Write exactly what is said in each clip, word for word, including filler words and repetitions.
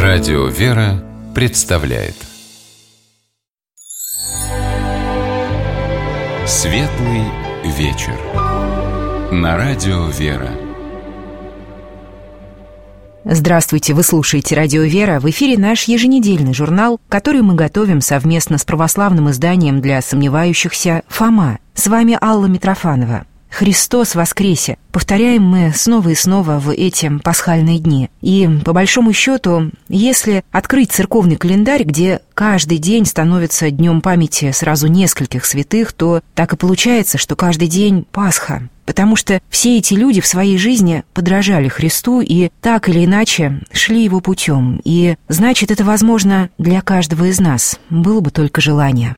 Радио «Вера» представляет Светлый вечер на Радио «Вера». Здравствуйте, вы слушаете Радио «Вера». В эфире наш еженедельный журнал, который мы готовим совместно с православным изданием для сомневающихся «Фома». С вами Алла Митрофанова. «Христос воскресе!» Повторяем мы снова и снова в эти пасхальные дни. И, по большому счету, если открыть церковный календарь, где каждый день становится днем памяти сразу нескольких святых, то так и получается, что каждый день Пасха. Потому что все эти люди в своей жизни подражали Христу и так или иначе шли его путем. И значит, это возможно для каждого из нас. Было бы только желание.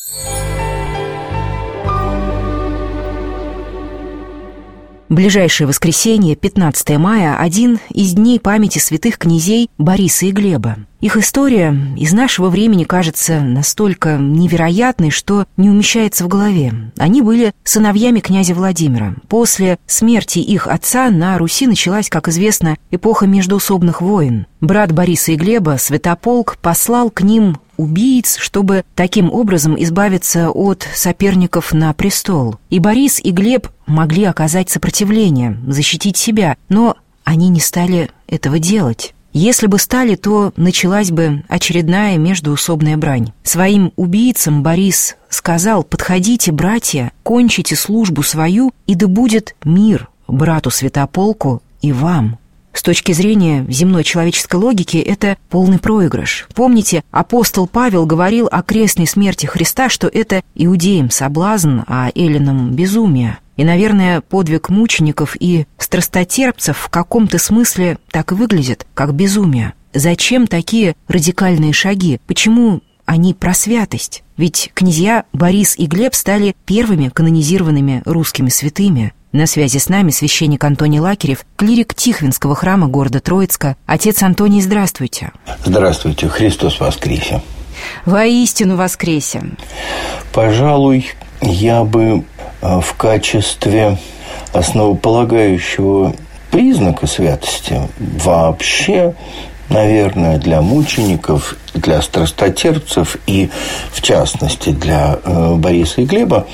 Ближайшее воскресенье, пятнадцатое мая, один из дней памяти святых князей Бориса и Глеба. Их история из нашего времени кажется настолько невероятной, что не умещается в голове. Они были сыновьями князя Владимира. После смерти их отца на Руси началась, как известно, эпоха междоусобных войн. Брат Бориса и Глеба, Святополк, послал к ним убийц, чтобы таким образом избавиться от соперников на престол. И Борис, и Глеб могли оказать сопротивление, защитить себя, но они не стали этого делать. Если бы стали, то началась бы очередная междоусобная брань. Своим убийцам Борис сказал: «Подходите, братья, кончите службу свою, и да будет мир брату Святополку и вам». С точки зрения земной человеческой логики, это полный проигрыш. Помните, апостол Павел говорил о крестной смерти Христа, что это иудеям соблазн, а эллинам безумие. И, наверное, подвиг мучеников и страстотерпцев в каком-то смысле так и выглядит, как безумие. Зачем такие радикальные шаги? Почему они про святость? Ведь князья Борис и Глеб стали первыми канонизированными русскими святыми. На связи с нами священник Антоний Лакерев, клирик Тихвинского храма города Троицка. Отец Антоний, здравствуйте. Здравствуйте, Христос воскресе! Воистину воскресе! Пожалуй, я бы в качестве основополагающего признака святости вообще, наверное, для мучеников, для страстотерпцев и, в частности, для э, Бориса и Глеба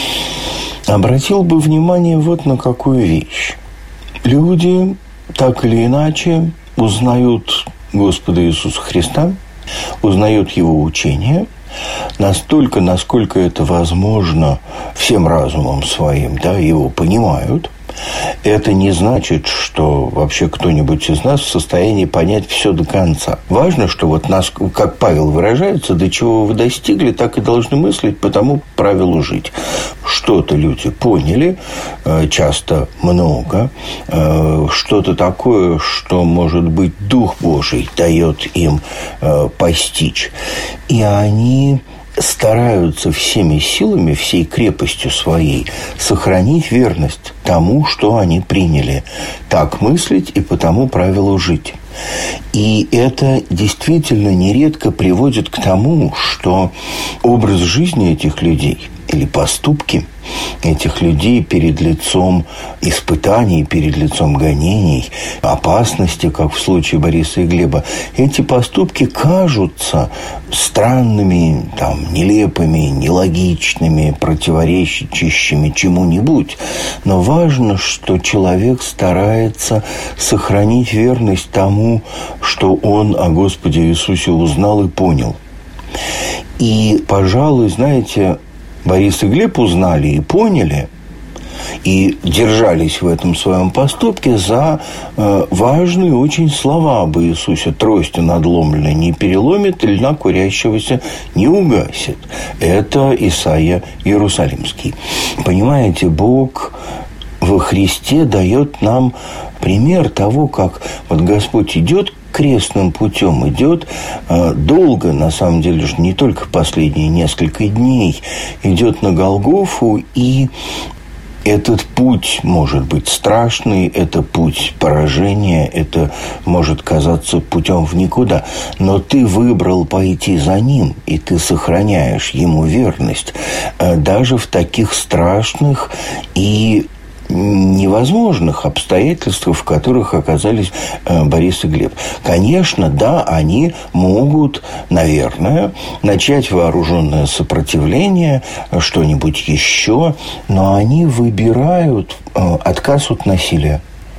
обратил бы внимание вот на какую вещь. Люди так или иначе узнают Господа Иисуса Христа, узнают Его учение настолько, насколько это возможно, всем разумом своим, да, его понимают. Это не значит, что вообще кто-нибудь из нас в состоянии понять все до конца. Важно, что вот нас, как Павел выражается, до чего вы достигли, так и должны мыслить, по тому правилу жить. Что-то люди поняли, часто много, что-то такое, что, может быть, Дух Божий дает им постичь. И они стараются всеми силами, всей крепостью своей сохранить верность тому, что они приняли. Так мыслить и по тому правилу жить. И это действительно нередко приводит к тому, что образ жизни этих людей или поступки этих людей перед лицом испытаний, перед лицом гонений, опасности, как в случае Бориса и Глеба, эти поступки кажутся странными, там, нелепыми, нелогичными, противоречащими чему-нибудь. Но важно, что человек старается сохранить верность тому, что он о Господе Иисусе узнал и понял. И, пожалуй, знаете, Борис и Глеб узнали и поняли, и держались в этом своем поступке за э, важные очень слова об Иисусе. Тростью надломленной не переломит, льна курящегося не угасит. Это Исайя Иерусалимский. Понимаете, Бог во Христе дает нам пример того, как вот Господь идет крестным путем, идет э, долго, на самом деле, не только последние несколько дней, идет на Голгофу, и этот путь может быть страшный, это путь поражения, это может казаться путем в никуда, но ты выбрал пойти за ним, и ты сохраняешь ему верность, э, даже в таких страшных и невозможных обстоятельствах, в которых оказались Борис и Глеб. Конечно, да, они могут, наверное, начать вооруженное сопротивление, что-нибудь еще, но они выбирают отказ от насилия.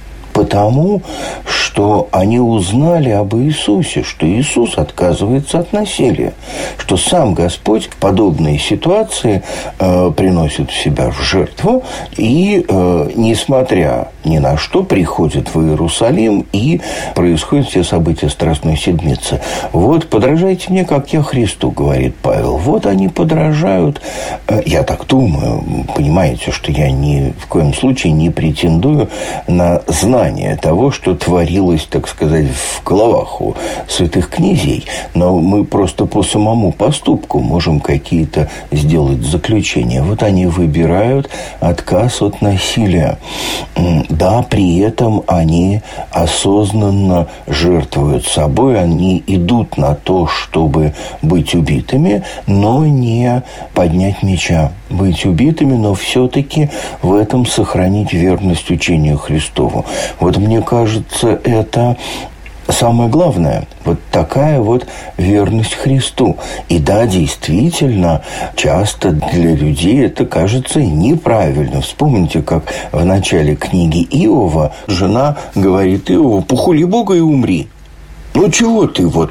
Потому что они узнали об Иисусе, что Иисус отказывается от насилия, что сам Господь в подобные ситуации э, приносит себя в жертву и, э, несмотря ни на что, приходит в Иерусалим, и происходят все события Страстной Седмицы. Вот, подражайте мне, как я Христу, говорит Павел. Вот они подражают, э, я так думаю, понимаете, что я ни в коем случае не претендую на знание того, что творилось, так сказать, в головах у святых князей. Но мы просто по самому поступку можем какие-то сделать заключения. Вот они выбирают отказ от насилия. Да, при этом они осознанно жертвуют собой, они идут на то, чтобы быть убитыми, но не поднять меча. Быть убитыми, но все-таки в этом сохранить верность учению Христову. Вот мне кажется, это самое главное. Вот такая вот верность Христу. И да, действительно, часто для людей это кажется неправильно. Вспомните, как в начале книги Иова жена говорит Иову: «Похули Бога и умри». Ну, чего ты вот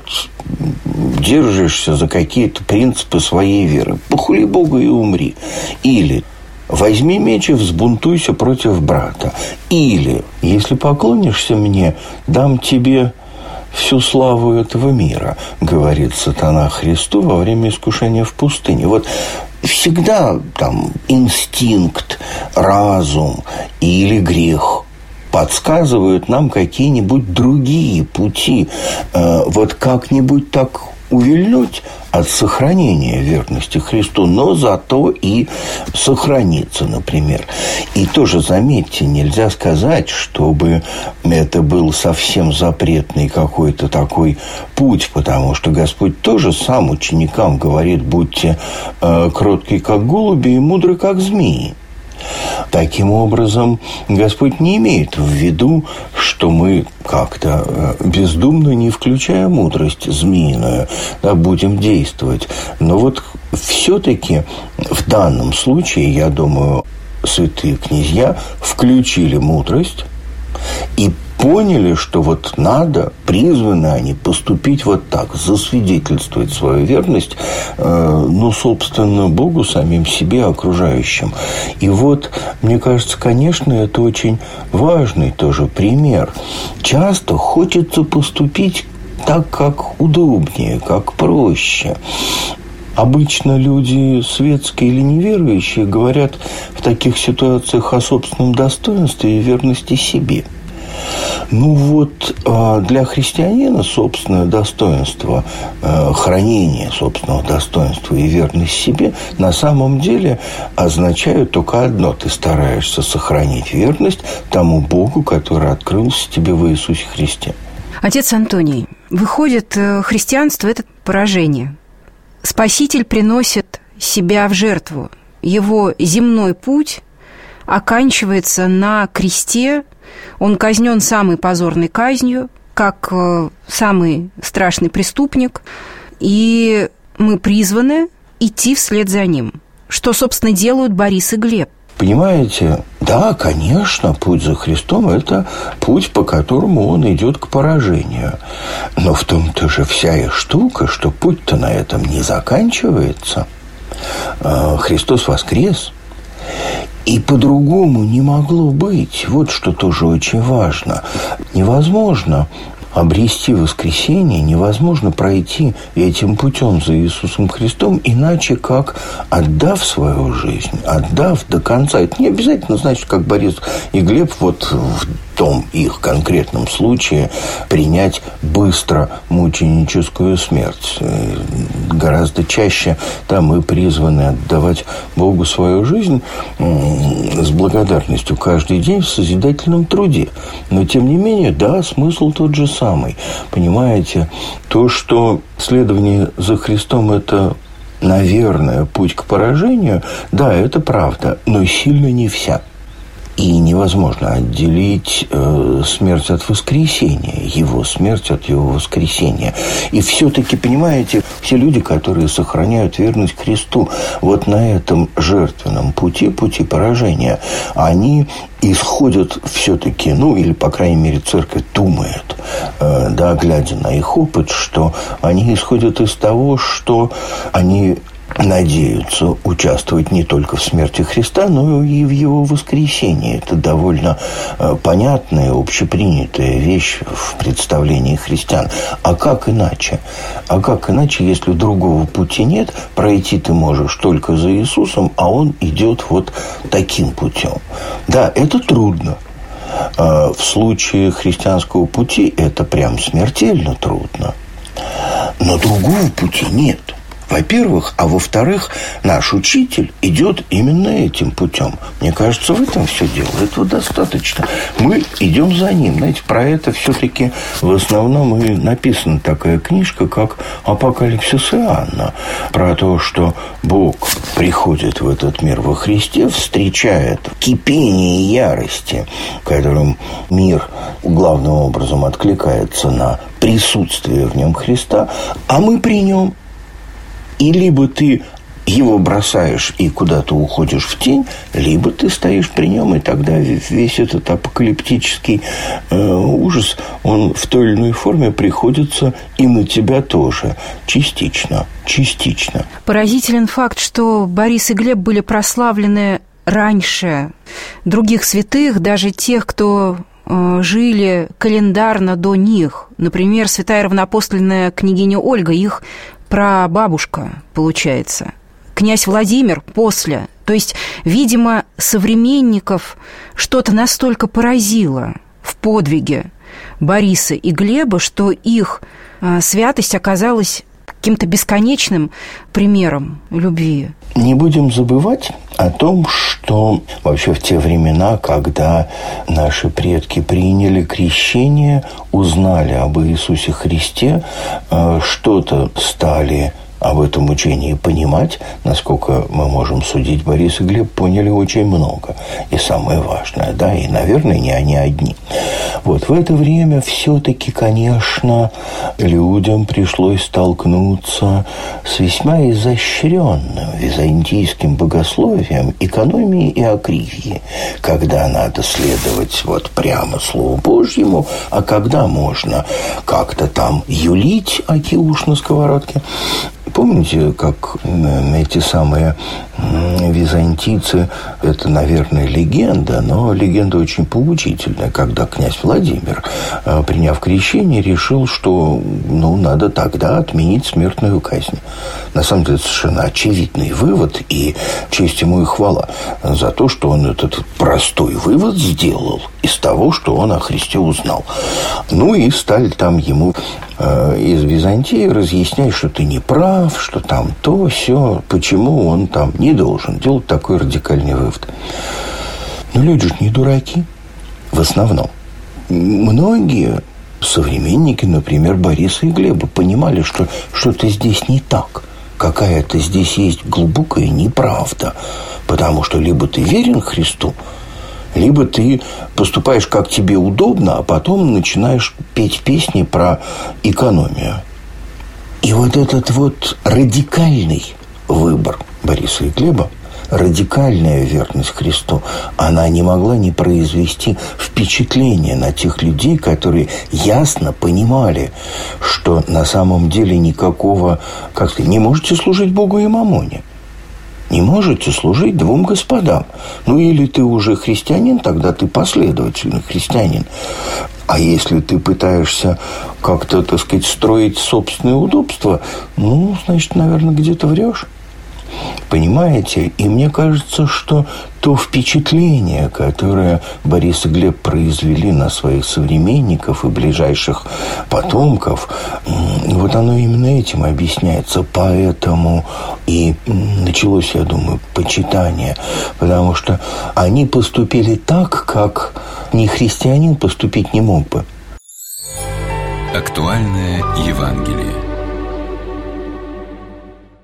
держишься за какие-то принципы своей веры? Похули Бога и умри. Или возьми меч и взбунтуйся против брата. Или, если поклонишься мне, дам тебе всю славу этого мира, говорит сатана Христу во время искушения в пустыне. Вот всегда там инстинкт, разум или грех подсказывают нам какие-нибудь другие пути. Вот как-нибудь так увильнуть от сохранения верности Христу, но зато и сохраниться, например. И тоже, заметьте, нельзя сказать, чтобы это был совсем запретный какой-то такой путь, потому что Господь тоже сам ученикам говорит: будьте э, кротки, как голуби, и мудры, как змеи. Таким образом, Господь не имеет в виду, что мы как-то бездумно, не включая мудрость змеиную, да, будем действовать. Но вот все-таки в данном случае, я думаю, святые князья включили мудрость и поняли, что вот надо, призваны они поступить вот так, засвидетельствовать свою верность, э, ну, собственно, Богу, самим себе, окружающим. И вот, мне кажется, конечно, это очень важный тоже пример. Часто хочется поступить так, как удобнее, как проще. Обычно люди светские или неверующие говорят в таких ситуациях о собственном достоинстве и верности себе. Ну вот, для христианина собственное достоинство, хранение собственного достоинства и верность себе на самом деле означают только одно: ты стараешься сохранить верность тому Богу, который открылся тебе в Иисусе Христе. Отец Антоний, выходит, христианство – это поражение. Спаситель приносит себя в жертву. Его земной путь оканчивается на кресте. Он казнен самой позорной казнью, как э, самый страшный преступник. И мы призваны идти вслед за ним. Что, собственно, делают Борис и Глеб. Понимаете, да, конечно, путь за Христом – это путь, по которому он идет к поражению. Но в том-то же вся и штука, что путь-то на этом не заканчивается. Христос воскрес. И по-другому не могло быть. Вот что тоже очень важно. Невозможно обрести воскресение, невозможно пройти этим путем за Иисусом Христом, иначе как отдав свою жизнь, отдав до конца. Это не обязательно значит, как Борис и Глеб вот в том их конкретном случае принять быстро мученическую смерть. Гораздо чаще там мы призваны отдавать Богу свою жизнь с благодарностью каждый день в созидательном труде. Но, тем не менее, да, смысл тот же самый. Понимаете, то, что следование за Христом – это, наверное, путь к поражению, да, это правда, но сильно не вся. И невозможно отделить э, смерть от воскресения, его смерть от его воскресения. И все-таки, понимаете, все люди, которые сохраняют верность Христу, вот на этом жертвенном пути, пути поражения, они исходят все-таки, ну, или, по крайней мере, церковь думает, э, да, глядя на их опыт, что они исходят из того, что они надеются участвовать не только в смерти Христа, но и в его воскресении. Это довольно э, понятная, общепринятая вещь в представлении христиан. А как иначе? А как иначе, если другого пути нет? Пройти ты можешь только за Иисусом, а Он идет вот таким путем. Да, это трудно. Э, в случае христианского пути это прям смертельно трудно. Но другого пути нет. Во-первых, а во-вторых, наш учитель идет именно этим путем. Мне кажется, в этом все дело. Этого достаточно. Мы идем за ним. Знаете, про это все-таки в основном и написана такая книжка, как «Апокалипсис Иоанна». Про то, что Бог приходит в этот мир во Христе, встречает кипение ярости, которым мир главным образом откликается на присутствие в нем Христа, а мы при нем. И либо ты его бросаешь и куда-то уходишь в тень, либо ты стоишь при нем, и тогда весь этот апокалиптический э, ужас, он в той или иной форме приходится и на тебя тоже. Частично, частично. Поразителен факт, что Борис и Глеб были прославлены раньше других святых, даже тех, кто э, жили календарно до них. Например, святая равноапостольная княгиня Ольга, их прабабушка, получается. Князь Владимир после. То есть, видимо, современников что-то настолько поразило в подвиге Бориса и Глеба, что их э, святость оказалась каким-то бесконечным примером любви. Не будем забывать о том, что вообще в те времена, когда наши предки приняли крещение, узнали об Иисусе Христе, что-то стали об этом учении понимать, насколько мы можем судить, Борис и Глеб поняли очень много. И самое важное, да, и, наверное, не они одни. Вот в это время все-таки, конечно, людям пришлось столкнуться с весьма изощренным византийским богословием, экономии и акривии, когда надо следовать вот прямо Слову Божьему, а когда можно как-то там юлить, аки уж на сковородке. Помните, как эти самые византийцы, это, наверное, легенда, но легенда очень поучительная, когда князь Владимир, приняв крещение, решил, что ну, надо тогда отменить смертную казнь. На самом деле, совершенно очевидный вывод, и честь ему и хвала за то, что он этот простой вывод сделал из того, что он о Христе узнал. Ну и стали там ему э, из Византии разъяснять, что ты не прав, что там то, сё, почему он там не должен делать такой радикальный вывод. Но люди же не дураки в основном. Многие современники, например, Бориса и Глеба, понимали, что что-то здесь не так. Какая-то здесь есть глубокая неправда. Потому что либо ты верен Христу, либо ты поступаешь как тебе удобно, а потом начинаешь петь песни про экономию. И вот этот вот радикальный выбор Бориса и Глеба, радикальная верность Христу, она не могла не произвести впечатление на тех людей, которые ясно понимали, что на самом деле никакого, как сказать, не можете служить Богу и мамоне. Не можете служить двум господам. Ну, или ты уже христианин, тогда ты последовательный христианин. А если ты пытаешься как-то, так сказать, строить собственное удобство, ну, значит, наверное, где-то врешь. Понимаете? И мне кажется, что то впечатление, которое Борис и Глеб произвели на своих современников и ближайших потомков, вот оно именно этим объясняется. Поэтому и началось, я думаю, почитание. Потому что они поступили так, как ни христианин поступить не мог бы. Актуальное Евангелие.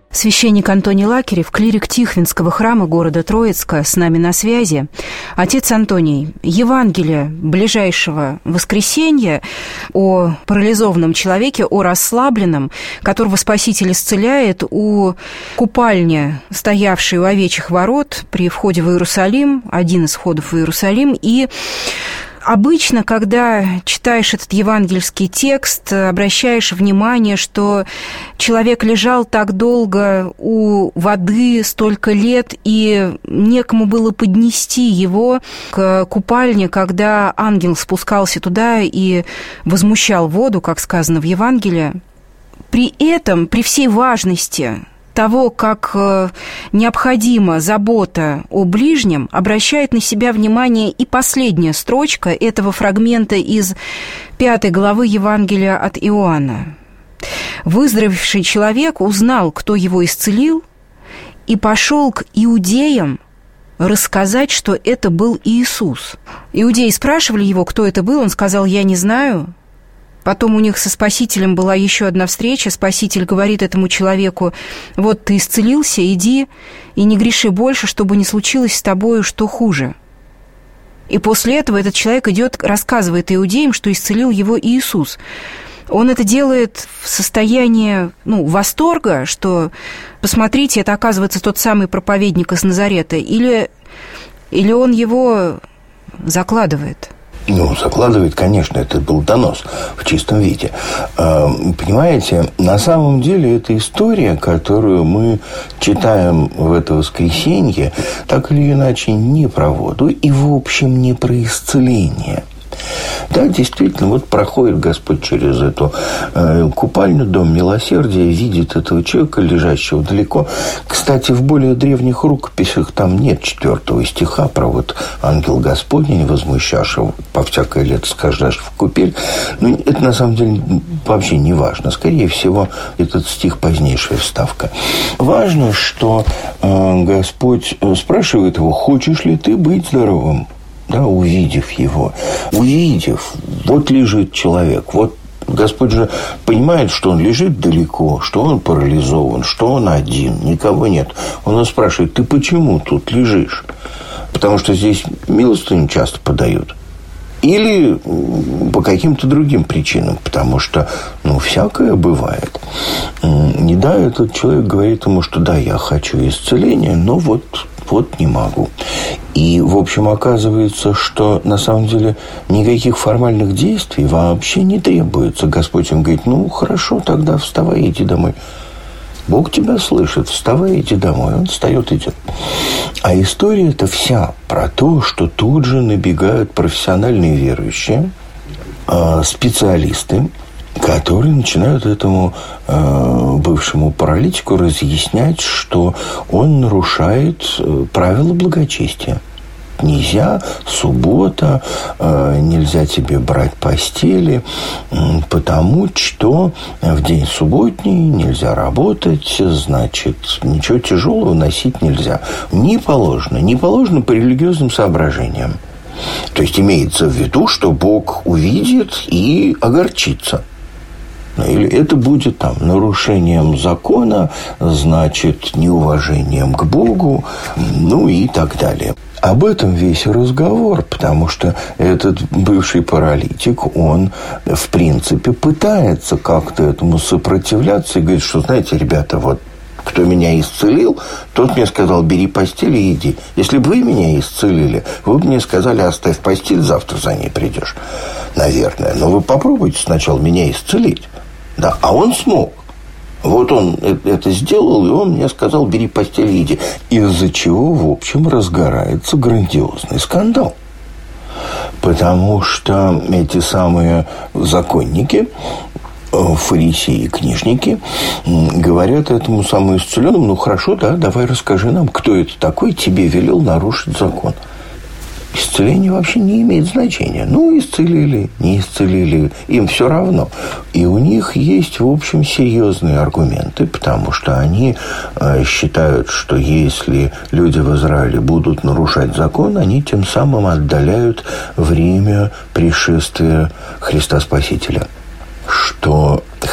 Священник Антоний Лакерев, клирик Тихвинского храма города Троицка, с нами на связи. Отец Антоний, Евангелие ближайшего воскресенья о парализованном человеке, о расслабленном, которого Спаситель исцеляет у купальни, стоявшей у овечьих ворот при входе в Иерусалим, один из входов в Иерусалим, и обычно, когда читаешь этот евангельский текст, обращаешь внимание, что человек лежал так долго у воды, столько лет, и некому было поднести его к купальне, когда ангел спускался туда и возмущал воду, как сказано в Евангелии. При этом, при всей важности того, как необходима забота о ближнем, обращает на себя внимание и последняя строчка этого фрагмента из пятой главы Евангелия от Иоанна. «Выздоровевший человек узнал, кто его исцелил, и пошел к иудеям рассказать, что это был Иисус». Иудеи спрашивали его, кто это был, он сказал: «Я не знаю». Потом у них со Спасителем была еще одна встреча. Спаситель говорит этому человеку: вот ты исцелился, иди и не греши больше, чтобы не случилось с тобою что хуже. И после этого этот человек идет, рассказывает иудеям, что исцелил его Иисус. Он это делает в состоянии, ну, восторга, что, посмотрите, это, оказывается, тот самый проповедник из Назарета, или, или он его закладывает? Ну, закладывает, конечно, это был донос в чистом виде. Понимаете, на самом деле эта история, которую мы читаем в это воскресенье, так или иначе не про воду и, в общем, не про исцеление. Да, действительно, вот проходит Господь через эту э, купальню, дом милосердия, видит этого человека, лежащего далеко. Кстати, в более древних рукописях там нет четвертого стиха про вот ангел Господень, возмущавшего по всякое лето скажешь в купель. Ну, это на самом деле вообще не важно. Скорее всего, этот стих позднейшая вставка. Важно, что э, Господь спрашивает его: хочешь ли ты быть здоровым? Да, увидев его, увидев, вот лежит человек, вот Господь же понимает, что он лежит далеко, что он парализован, что он один, никого нет. Он его спрашивает: ты почему тут лежишь? Потому что здесь милостыню часто подают. Или по каким-то другим причинам, потому что, ну, всякое бывает. Не да, этот человек говорит ему, что да, я хочу исцеления, но вот, вот не могу. И, в общем, оказывается, что на самом деле никаких формальных действий вообще не требуется. Господь им говорит: ну, хорошо, тогда вставай, иди домой. Бог тебя слышит, вставай, иди домой. Он встает, идет. А история-то вся про то, что тут же набегают профессиональные верующие, специалисты, которые начинают этому бывшему паралитику разъяснять, что он нарушает правила благочестия. Нельзя, суббота, нельзя тебе брать постели, потому что в день субботний нельзя работать, значит, ничего тяжелого носить нельзя. Не положено, не положено по религиозным соображениям. То есть имеется в виду, что Бог увидит и огорчится. Или это будет там нарушением закона, значит, неуважением к Богу, ну и так далее. Об этом весь разговор, потому что этот бывший паралитик, он, в принципе, пытается как-то этому сопротивляться и говорит, что, знаете, ребята, вот кто меня исцелил, тот мне сказал: бери постель и иди. Если бы вы меня исцелили, вы бы мне сказали: оставь постель, завтра за ней придешь. Наверное. Но вы попробуйте сначала меня исцелить. Да, а он смог. Вот он это сделал, и он мне сказал: бери постель и иди. Из-за чего, в общем, разгорается грандиозный скандал. Потому что эти самые законники, фарисеи и книжники, говорят этому самому исцеленному: ну, хорошо, да, давай расскажи нам, кто это такой тебе велел нарушить закон. Исцеление вообще не имеет значения. Ну, исцелили, не исцелили, им все равно. И у них есть, в общем, серьезные аргументы, потому что они э, считают, что если люди в Израиле будут нарушать закон, они тем самым отдаляют время пришествия Христа Спасителя. Что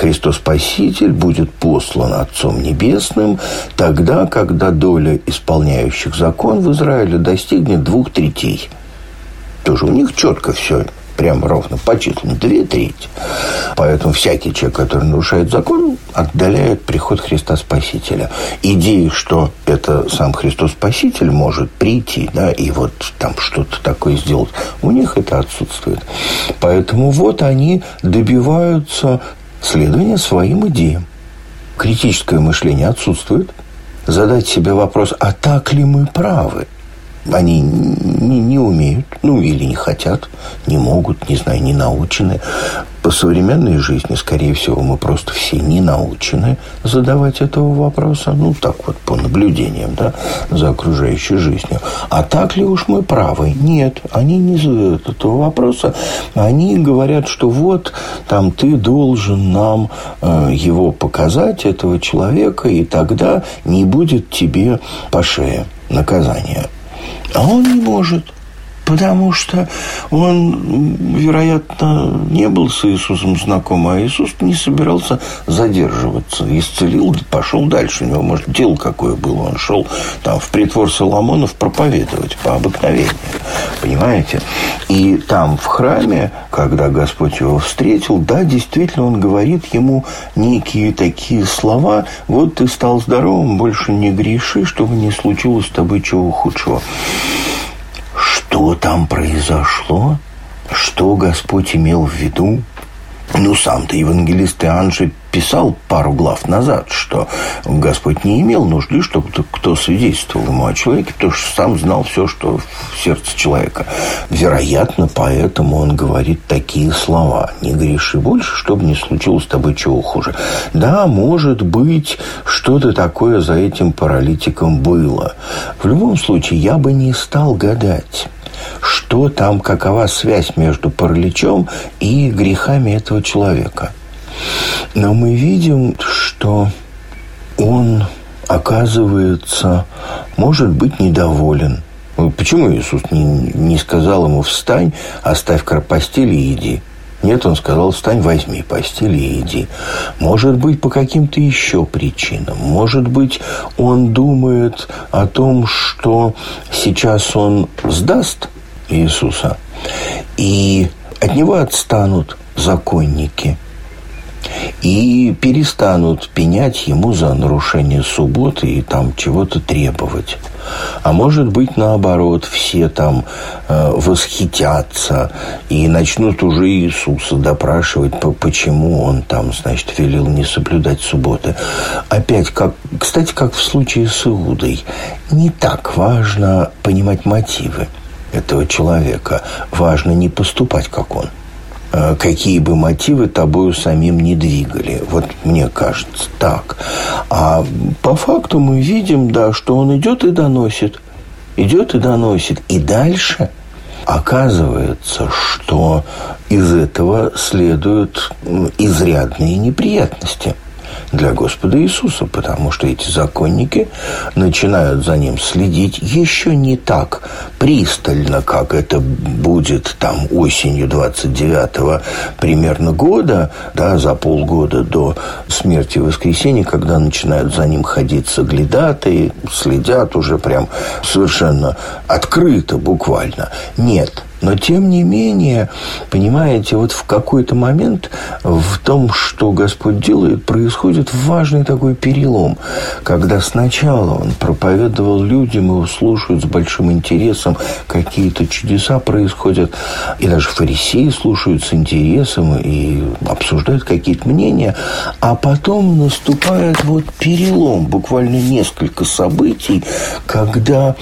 Христос Спаситель будет послан Отцом Небесным тогда, когда доля исполняющих закон в Израиле достигнет двух третей. Тоже у них четко все прям ровно по числам, две трети. Поэтому всякий человек, который нарушает закон, отдаляет приход Христа Спасителя. Идея, что это сам Христос Спаситель может прийти, да, и вот там что-то такое сделать, у них это отсутствует. Поэтому вот они добиваются следования своим идеям. Критическое мышление отсутствует. Задать себе вопрос, а так ли мы правы? Они не, не умеют, ну, или не хотят, не могут, не знаю, не научены. По современной жизни, скорее всего, мы просто все не научены задавать этого вопроса. Ну, так вот, по наблюдениям, да, за окружающей жизнью. А так ли уж мы правы? Нет, они не задают этого вопроса. Они говорят, что вот, там, ты должен нам э, его показать, этого человека, и тогда не будет тебе по шее наказания. А он не может, потому что он, вероятно, не был с Иисусом знаком, а Иисус не собирался задерживаться. Исцелил, пошел дальше. У него, может, дело какое было. Он шел там в притвор Соломонов проповедовать по обыкновению. Понимаете? И там, в храме, когда Господь его встретил, да, действительно, он говорит ему некие такие слова. Вот ты стал здоровым, больше не греши, чтобы не случилось с тобой чего худшего. Что там произошло? Что Господь имел в виду? Ну, сам-то евангелист Иоанн же писал пару глав назад, что Господь не имел нужды, чтобы кто свидетельствовал ему о человеке, потому что сам знал все, что в сердце человека. Вероятно, поэтому он говорит такие слова. Не греши больше, чтобы не случилось с тобой чего хуже. Да, может быть, что-то такое за этим паралитиком было. В любом случае, я бы не стал гадать, что там, какова связь между параличом и грехами этого человека. Но мы видим, что он, оказывается, может быть недоволен. Почему Иисус не, не сказал ему «встань, оставь постель и иди»? Нет, он сказал «встань, возьми постель и иди». Может быть, по каким-то еще причинам. Может быть, он думает о том, что сейчас он сдаст Иисуса, и от него отстанут законники и перестанут пенять ему за нарушение субботы и там чего-то требовать. А может быть, наоборот, все там э, восхитятся и начнут уже Иисуса допрашивать, почему он там, значит, велел не соблюдать субботы. Опять, как, кстати, как в случае с Иудой, не так важно понимать мотивы этого человека. Важно не поступать, как он. Какие бы мотивы тобою самим не двигали. Вот мне кажется так. А по факту мы видим, да, что он идет и доносит. Идет и доносит. И дальше оказывается, что из этого следуют изрядные неприятности для Господа Иисуса, потому что эти законники начинают за ним следить еще не так пристально, как это будет там осенью двадцать девятого примерно года, да, за полгода до смерти воскресения, когда начинают за ним ходить соглядатые, следят уже прям совершенно открыто, буквально. Нет. Но, тем не менее, понимаете, вот в какой-то момент в том, что Господь делает, происходит важный такой перелом, когда сначала Он проповедовал людям, его слушают с большим интересом, какие-то чудеса происходят, и даже фарисеи слушают с интересом и обсуждают какие-то мнения, а потом наступает вот перелом, буквально несколько событий, когда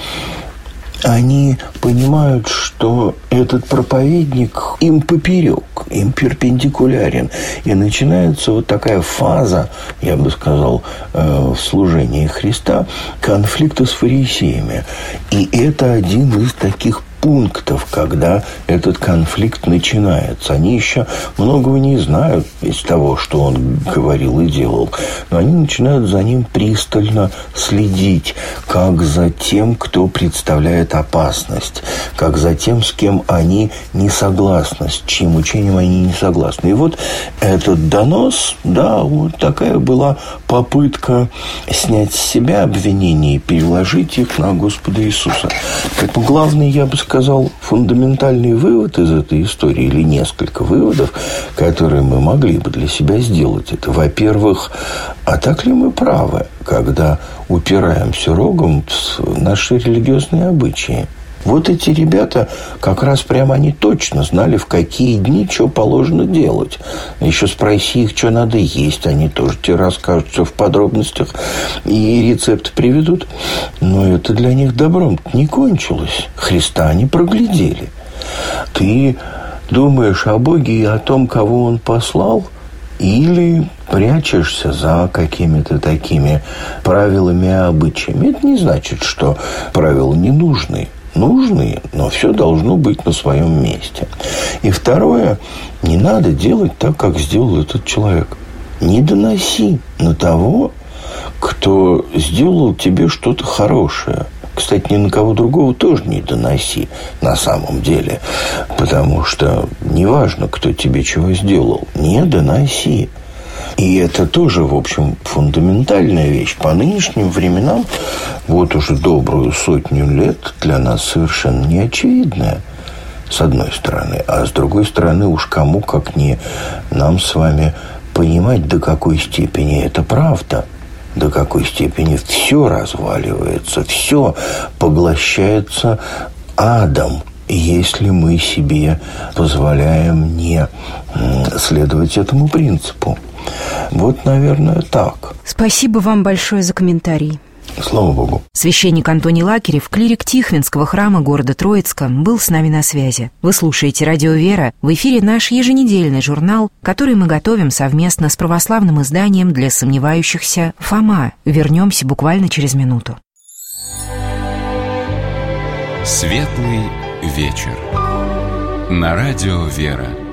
они понимают, что этот проповедник им поперек, им перпендикулярен. И начинается вот такая фаза, я бы сказал, в служении Христа, конфликта с фарисеями. И это один из таких пунктов, когда этот конфликт начинается. Они еще многого не знают из того, что он говорил и делал, но они начинают за ним пристально следить, как за тем, кто представляет опасность, как за тем, с кем они не согласны, с чьим учением они не согласны. И вот этот донос, да, вот такая была попытка снять с себя обвинения и переложить их на Господа Иисуса. Поэтому главный, я бы сказал, фундаментальный вывод из этой истории, или несколько выводов, которые мы могли бы для себя сделать, это, во-первых, а так ли мы правы, когда упираемся рогом в наши религиозные обычаи? Вот эти ребята, как раз прямо они точно знали, в какие дни что положено делать. Еще спроси их, что надо есть. Они тоже тебе расскажут все в подробностях и рецепт приведут. Но это для них добром не кончилось. Христа они проглядели. Ты думаешь о Боге и о том, кого Он послал? Или прячешься за какими-то такими правилами и обычаями? Это не значит, что правила не нужны. Нужные, но все должно быть на своем месте. И второе, не надо делать так, как сделал этот человек. Не доноси на того, кто сделал тебе что-то хорошее. Кстати, ни на кого другого тоже не доноси на самом деле. Потому что неважно, кто тебе чего сделал. Не доноси. И это тоже, в общем, фундаментальная вещь. По нынешним временам, вот уже добрую сотню лет, для нас совершенно неочевидная, с одной стороны. А с другой стороны, уж кому, как не нам с вами, понимать, до какой степени это правда, до какой степени все разваливается, все поглощается адом, если мы себе позволяем не следовать этому принципу. Вот, наверное, так. Спасибо вам большое за комментарий. Слава Богу. Священник Антоний Лакерев, клирик Тихвинского храма города Троицка, был с нами на связи. Вы слушаете «Радио Вера». В эфире наш еженедельный журнал, который мы готовим совместно с православным изданием для сомневающихся «Фома». Вернемся буквально через минуту. Светлый вечер. На «Радио Вера».